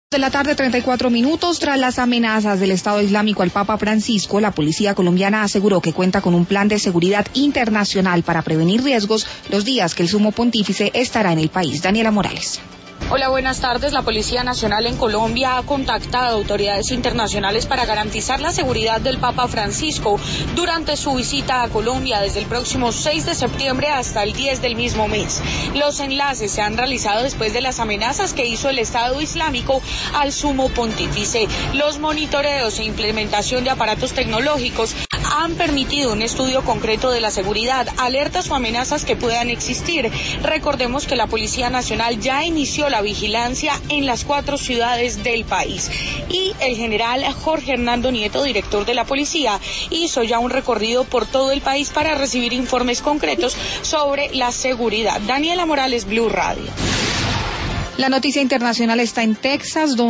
De la tarde, 34 minutos. Tras las amenazas del Estado Islámico al Papa Francisco, la policía colombiana aseguró que cuenta con un plan de seguridad internacional para prevenir riesgos los días que el sumo pontífice estará en el país. Daniela Morales. Hola, buenas tardes. La Policía Nacional en Colombia ha contactado a autoridades internacionales para garantizar la seguridad del Papa Francisco durante su visita a Colombia desde el próximo 6 de septiembre hasta el 10 del mismo mes. Los enlaces se han realizado después de las amenazas que hizo el Estado Islámico al sumo pontífice. Los monitoreos e implementación de aparatos tecnológicos han permitido un estudio concreto de la seguridad, alertas o amenazas que puedan existir. Recordemos que la Policía Nacional ya inició la vigilancia en las 4 ciudades del país y el general Jorge Hernando Nieto, director de la policía, hizo ya un recorrido por todo el país para recibir informes concretos sobre la seguridad. Daniela Morales, Blue Radio. La noticia internacional está en Texas, donde